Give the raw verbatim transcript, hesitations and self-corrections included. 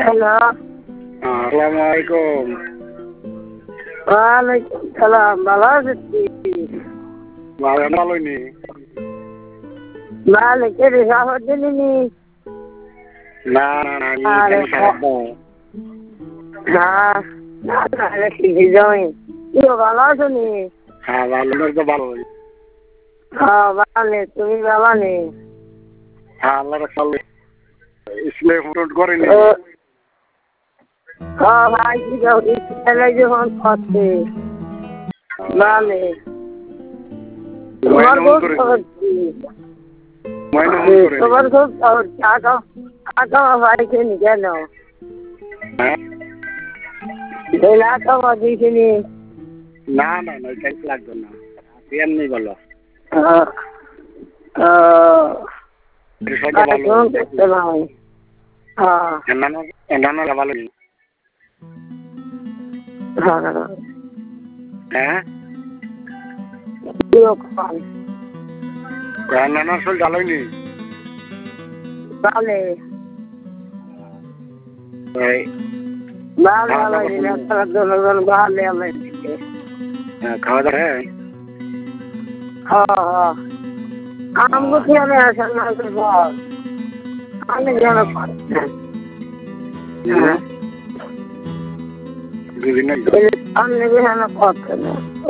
Hello, আসসালামু আলাইকুম। ওয়ালাইকুম সালাম। ভালো আছিস কি? ভালো ভালোই নি ভালো কে রে খবর দিলি নি? না না না আমি আরে এখানে খারাপ না। না না না রেখে যাই। তুই ভালো আছো নি? হ্যাঁ ভালো তো ভালোই। হ্যাঁ ভালো, তুমি ভালো নি? হ্যাঁ আল্লাহ রাখলে ইসলে ফোন করেনি। হ্যাঁ ভাই কি যাও ইসলে যখন করতে ভালো। তোমার ময়না ফোন খুব করে খবর কি? ময়না ফোন করে তোমার খুব খবর কাকা কাকা ভাইকে নি কেন? হ্যাঁ এই লাকা দিয়েছিনি? না না না এটা লাগবে না। তুই এমনি বলো। হ্যাঁ সবাই ভালো। করতে নাই। হ্যাঁ এনানো এনানো ভালো। হ্যাঁ হ্যাঁ এনানো আসল ভালোই নি। ভালো এই ভালো ভালো জনগণ ভালো আমি খাওয়া দাওয়া হ্যাঁ হ্যাঁ হ্যাঁ আম গুছিয়ে আমি আসেন না পর আমি যেন দুদিন আমি যেন করতে না